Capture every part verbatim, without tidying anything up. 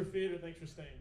Surf Theater. Thanks for staying.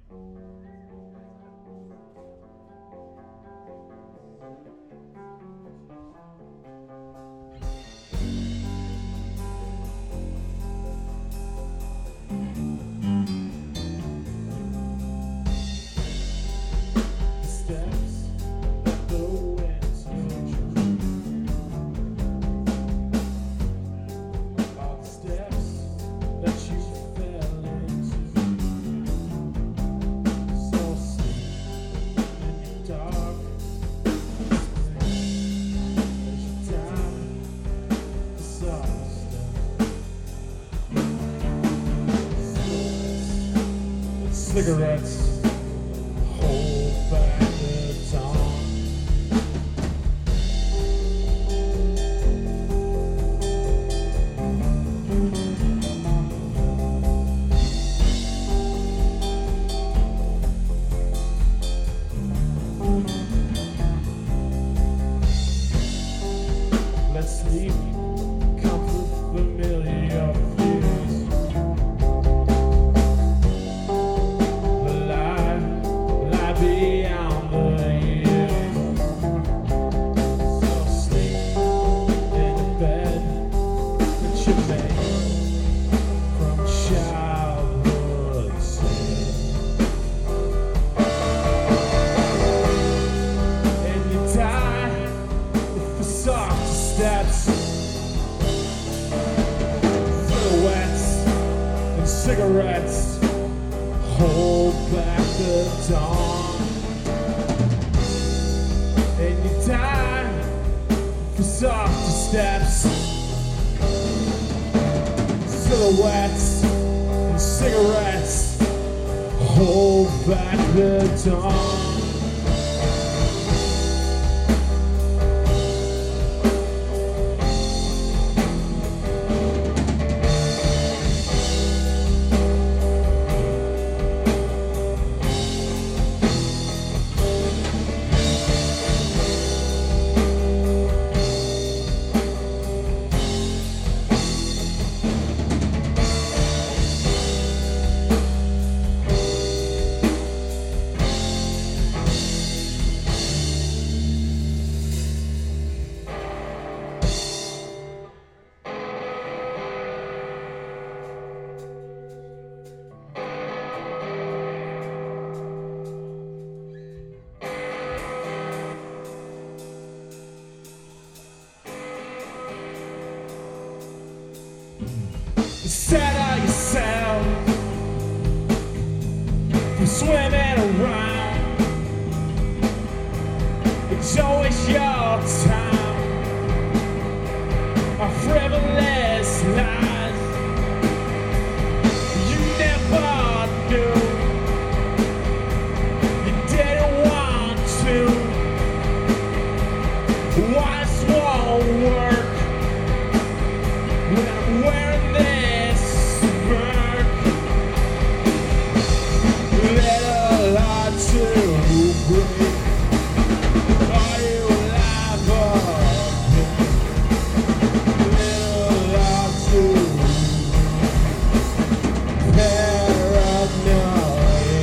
Cigarettes hold back the dawn. Let's leave comfort familiar fears. Beyond the years, so sleep in the bed that you made from childhood sin, and you die with the soft steps, silhouettes and cigarettes hold back the dawn. And you die for softer steps, silhouettes and cigarettes hold back the dawn. You settle yourself from swimming around. It's always your time, a frivolous life. You never knew, you didn't want to. Why this won't work when I'm wearing this smirk? Little hard to break. Are you alive again? Little hard to paranoia.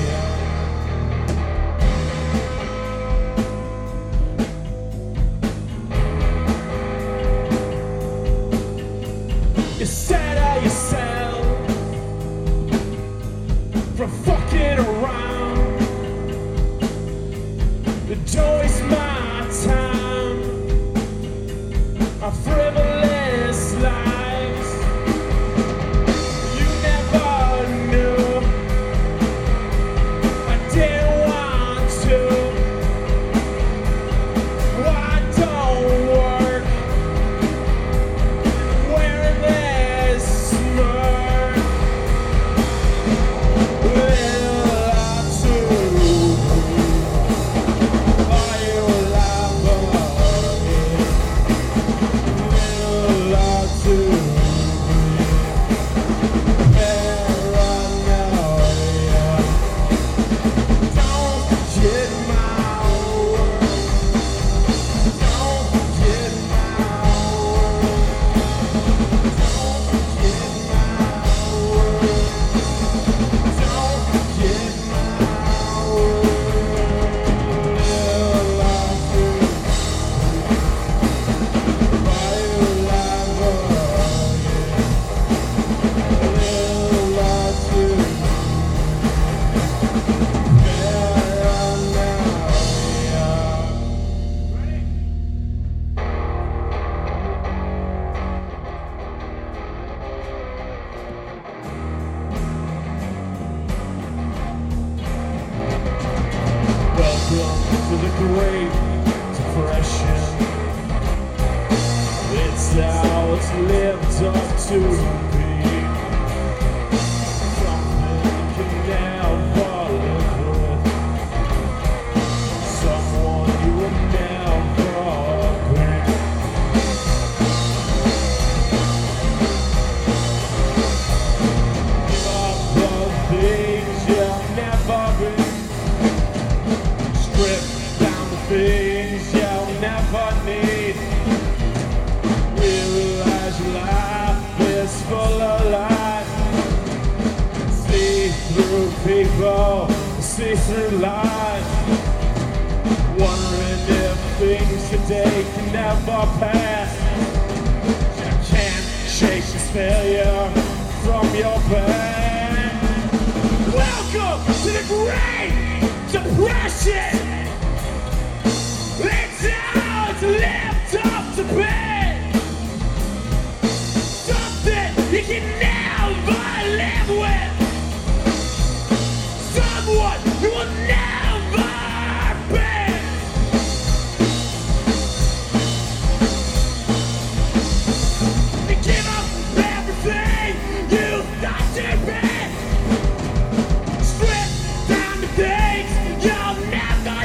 You settle yourself from fucking around. Don't waste my time, my frivolous lives. You never knew, I didn't want to. Why don't work wearing this smirk? Little hard to breathe. Are you alive again? Great Depression. It's how it's lived up to be. Something you can never live with. Someone you will never be. Give up the things you'll never be. Strip down the things you'll never need. Realize your life is full of lies. See through people, see through lies. Wondering if things today can never pass. You can't chase this failure from your past. Welcome to the Great Depression. It's how it's lived up to be. Something you can never live with. Someone you will never be. You give up everything you thought to be. Strip down the things you'll never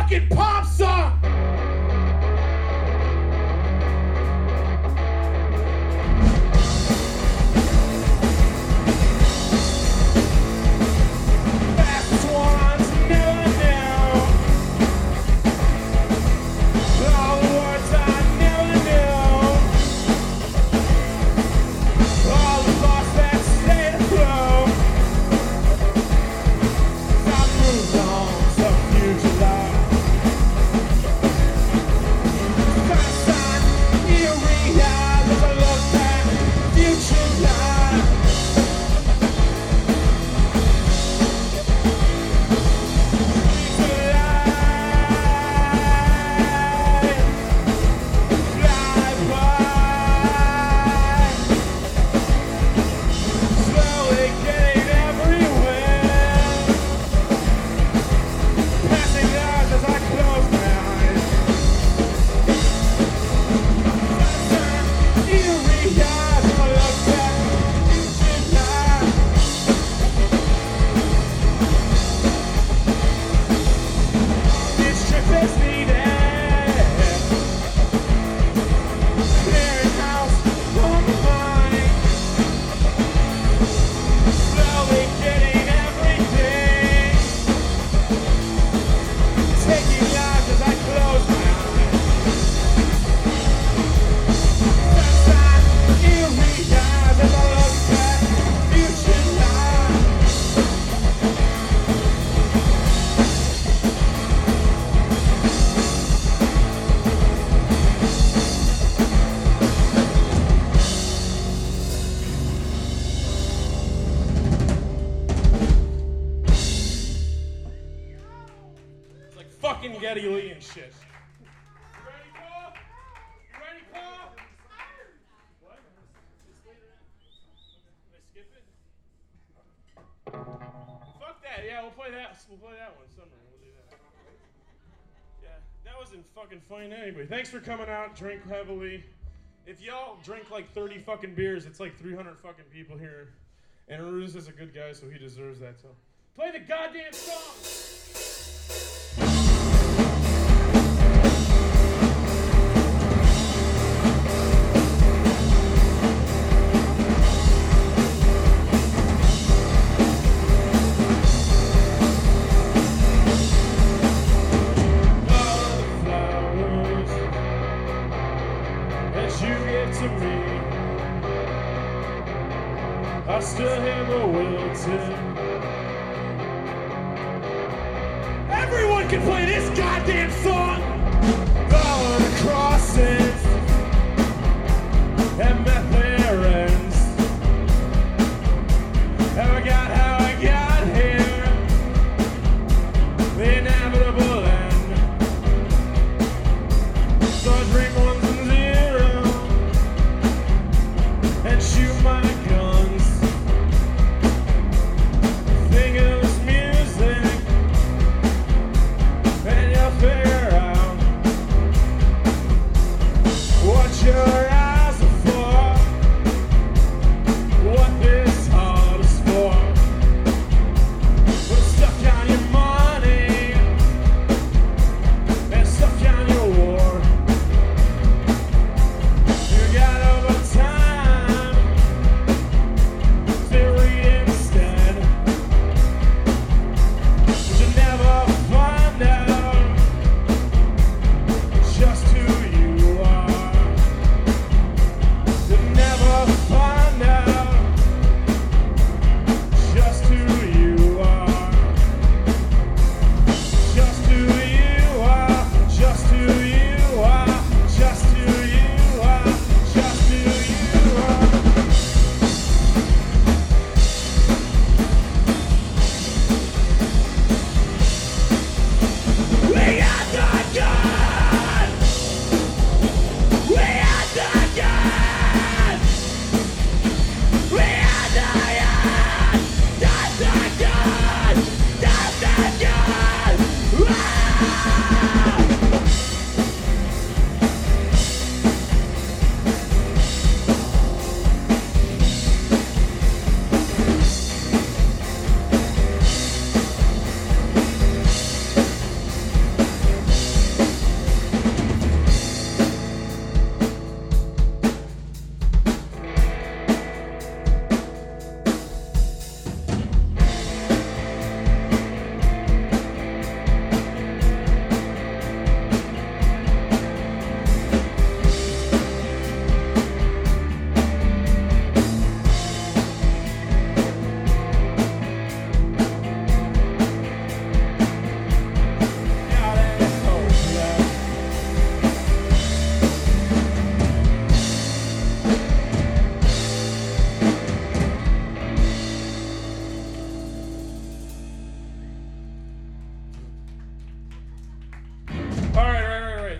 fucking pop song. Fastest ones never knew. All the words I never knew. All the thoughts that stayed afloat. I moved on to future love. First time you realize as I look back, future love. Future life, fly by. Slowly getting everywhere. Passing lives as I close my eyes. First time you realize when I look back, future life. This trip is needed. Clearing house on my mind. Slowly getting everything. Taking lives as I close my eyes. First time you realize as I look back, future life. It's like fucking Geddy Lee and shit. You ready, Paul? You ready, Paul? What? Did I skip it? Fuck that. Yeah, we'll play that. We'll play that one sometime. We'll do that. Yeah, that wasn't fucking funny anyway. Thanks for coming out. Drink heavily. If y'all drink like thirty fucking beers, it's like three hundred fucking people here. And Aruz is a good guy, so he deserves that. So play the goddamn song. All the flowers that you gave to me are still here but wilted. Everyone can play this goddamn song. All of the crosses and met their ends. How I got, how I got here, the inevitable end. So I drink ones and zeros and shoot my guns. Think of this music and you'll figure out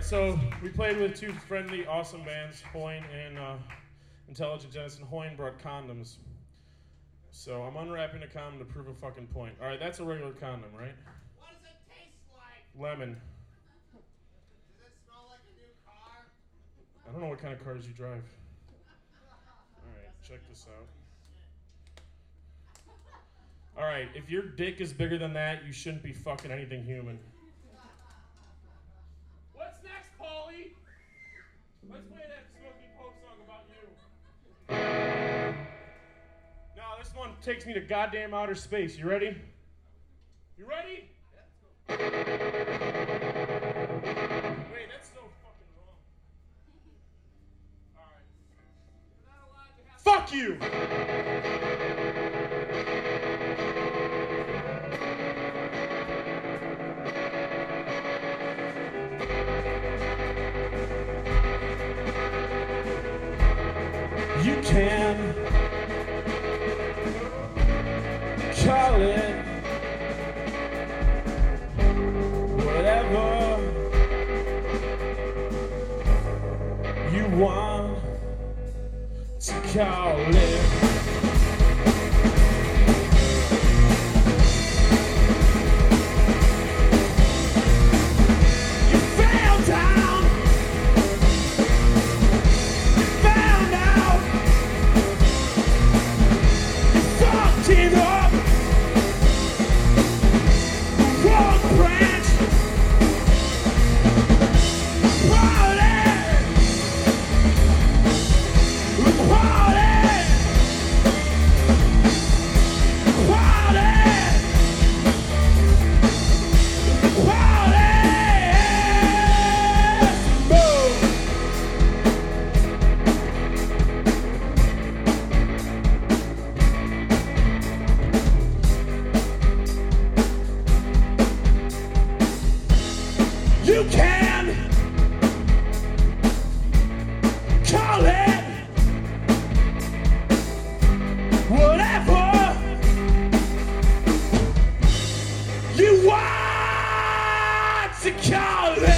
So we played with two friendly, awesome bands, Hoyne and uh, Intelligent Jensen. Hoyne brought condoms. So I'm unwrapping a condom to prove a fucking point. All right, that's a regular condom, right? What does it taste like? Lemon. Does it smell like a new car? I don't know what kind of cars you drive. All right, check this out. All right, if your dick is bigger than that, you shouldn't be fucking anything human. What's next, Paulie? Let's play that Smokey Pope song about you. No, this one takes me to goddamn outer space. You ready? You ready? Yeah. Wait, that's so fucking wrong. All right. You're not allowed to have. Fuck you! You can call it whatever you want to call it. You fell down, you found out, you fucked it up, the wrong branch, quality, quality, you can call it whatever you want to call it.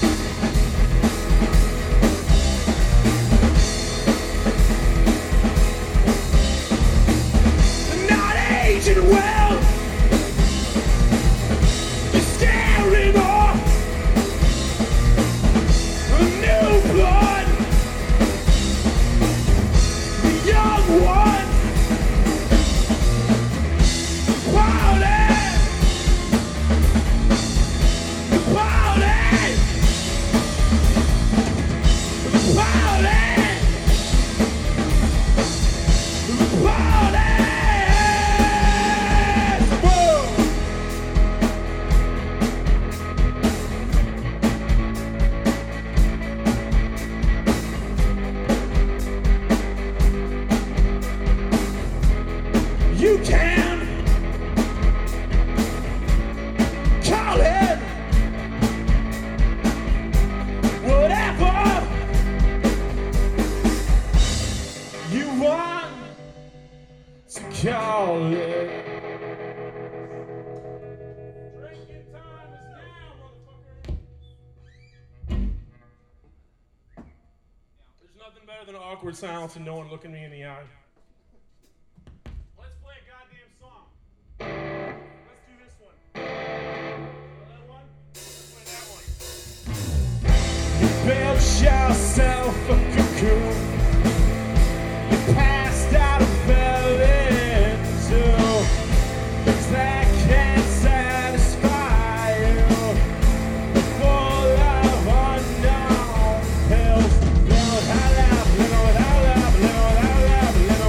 Not aging well, you're staring off new blood, the young one, quality, quality, quality, quality. Whoa. You can call it whatever you want to call it. Drinking time is now, motherfucker. There's nothing better than awkward silence and no one looking me in the eye. Let's play a goddamn song. Let's do this one. Know that one? Let's play that one. You built yourself a cocoon. You passed out and fell into. That can't satisfy you. Full of unknown pills. Live without love, live without love, live without love, live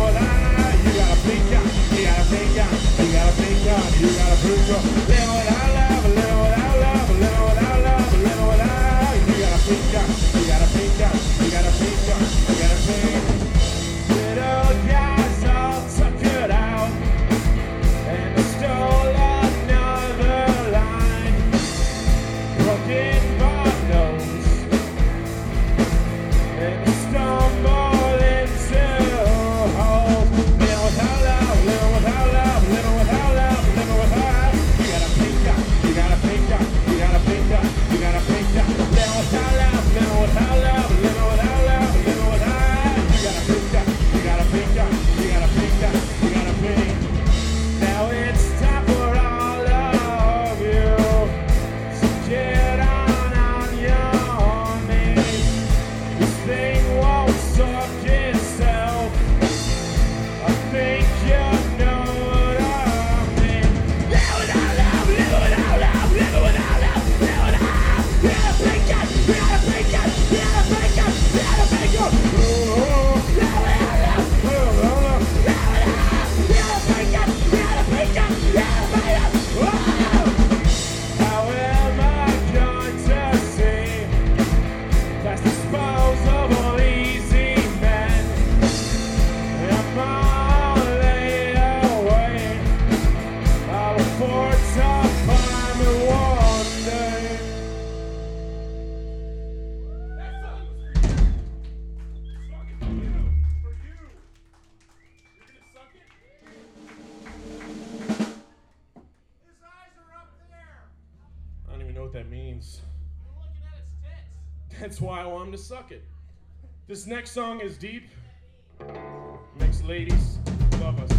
what that means. You're looking at its tits. That's why I want him to suck it. This next song is deep. Makes ladies love us.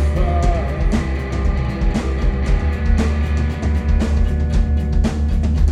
Struggling to find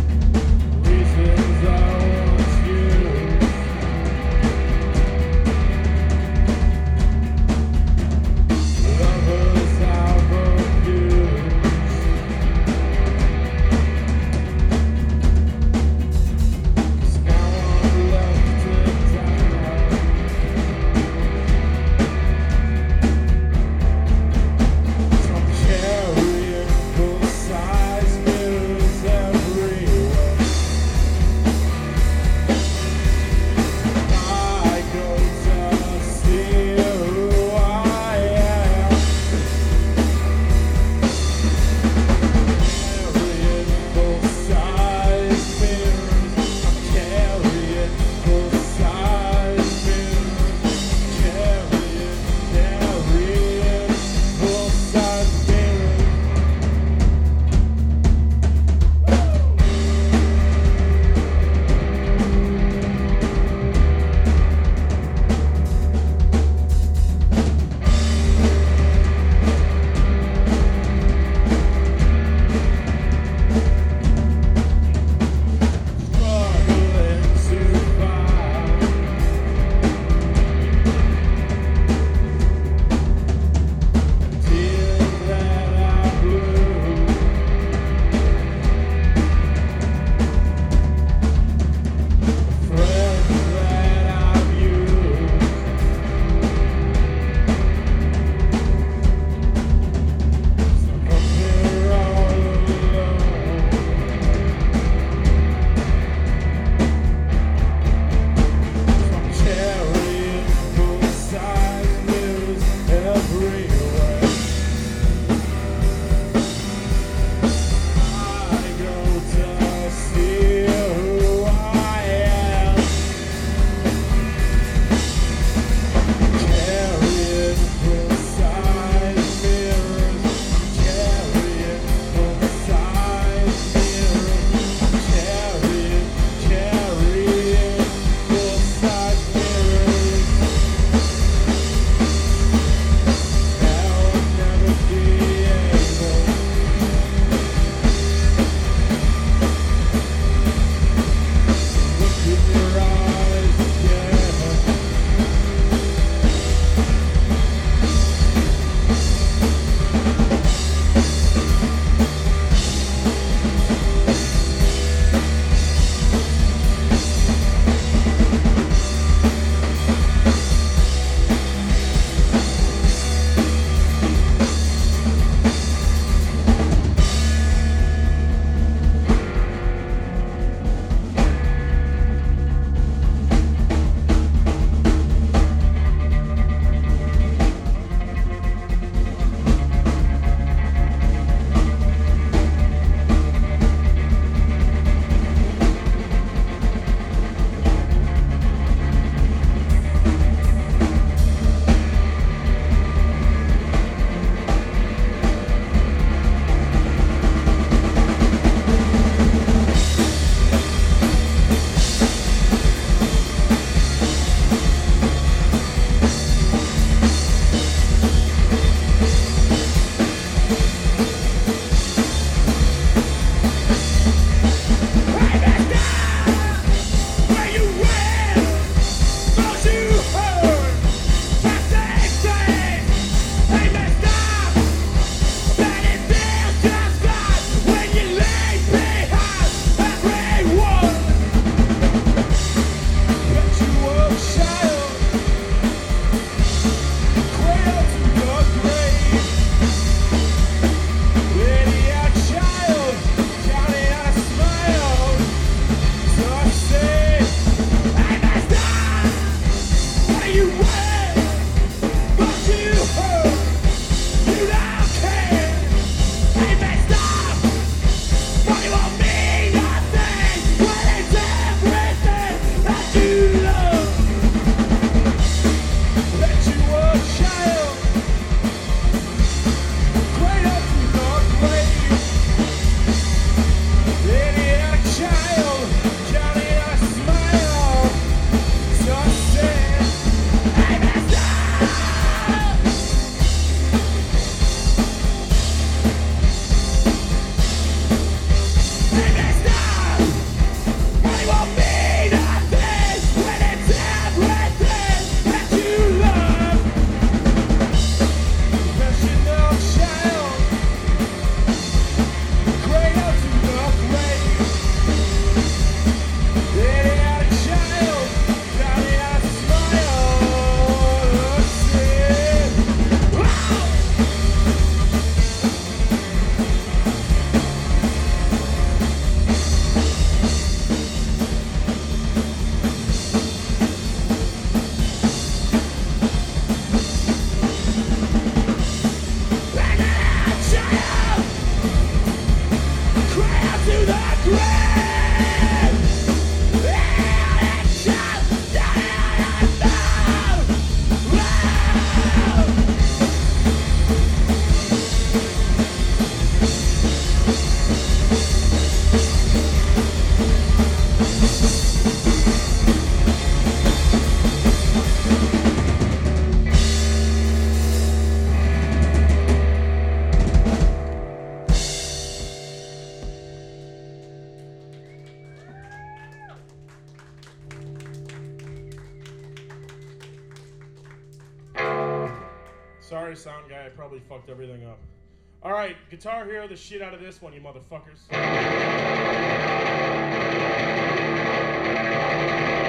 Sorry, sound guy, I probably fucked everything up. Alright, Guitar Hero the shit out of this one, you motherfuckers.